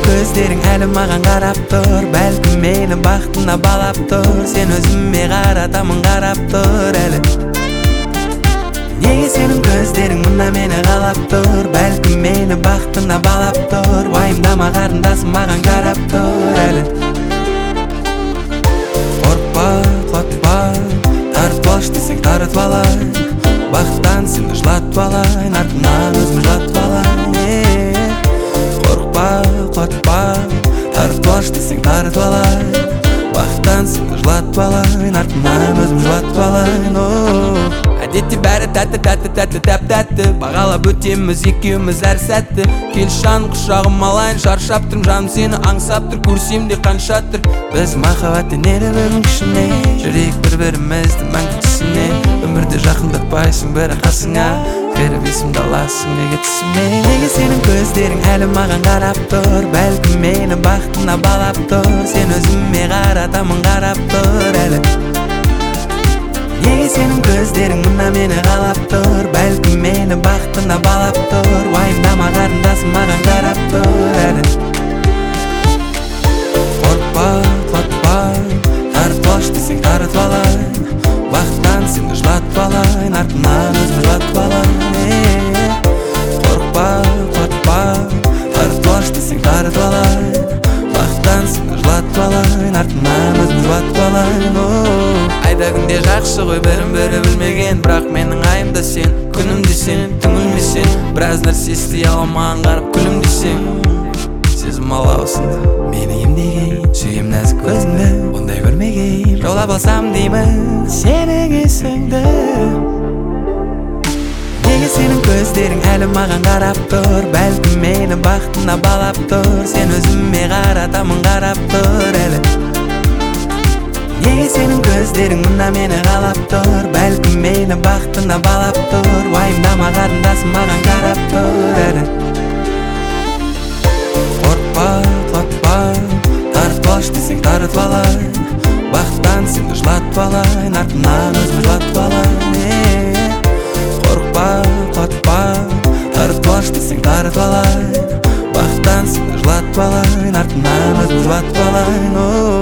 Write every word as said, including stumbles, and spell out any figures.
көздерің әлі маған қарап тұр, бәлкім мені бақытына балап тұр. Сен өзіме қаратамын қарап тұр әлі. Неге сенің көздерің мұнда мені қалап тұр, бәлкім мені бақытына балап тұр. Уайымдама қарындасым маған қарап тұр әлі. Қорықпа, құлатпа, тартып алшы десең тартып алайын. Бақыттан сені жылатып алайын, артынан өзімі жатып алайын. Қорықпа, құлатпа, тартып алшы десең тартып алайын. Бақыттан сені жылатып алайын, артынан өзімі жатып алайын. Әдетте бәрі тәтті, тәтті, тәтті, тәп-тәтті. Бағалап өтеміз екеуміз әр сәтті. Келші жаным құшағым алайын, шаршап тұрмын, жаным сені аңсап тұр, көрсем де қаншаттыр. Біз махаббаттың еріп күшіне, жүрейік бір-бірімізді мәңгі түсіне. Өмірде жақындатпайсың бірі қасыңа, кіріп есімді аласың неге түсіме. Неге сенің көздерің әлі маған қарап тұр, бәлкім мені бақытына балап тұр. Сен өзіме қаратамын қарап тұр әлі. Неге сенің көздерің мұнда мені қалап тұр, бәлкім мені бақытына балап тұр. Уайымдама қарындасым маған қарап тұр әлі. Қорықпа, құлатпа, тартып алшы десең тартып алайын. Бақыттан сені жылатып алайын, артынан өзімі жатып алайын. Қорықпа, құлатпа, тартып алшы десең тартып алайын. Бақыттан сені жылатып алайын, артынан өзімі жатып алайын. Айда күнде жақсы ғой бірін-бірі білмеген, бірақ менің айымда сен, күнімде сен, түңілмесең. Біраз нәрсе істей аламаған қарап күлімдесең. Сезім алаусыңды мені емдеген, сүйем нәзік көзіңді, ондай көрмеген. Жаулап алсам деймін сенің есіңді. Неге сенің көздерің әлі маған қарап тұр, бәлкім мені бақытына балап тұр. Сен өзіме қаратамын қарап тұр әлі. Неге сенің көздерің мұнда мені қалап тұр, бәлкім мені бақытына балап тұр. Уайымдама қарындасым маған қарап тұр әлі. Қорықпа, құлатпа, тартып алшы десең тартып алайын. Бақыттан сені жылатып алайын, артынан өзімі жатып алайын. Қорықпа, құлатпа, тартып алшы десең тартып алайын. Бақыттан сені жылатып алайын, артынан өзімі жатып алайын.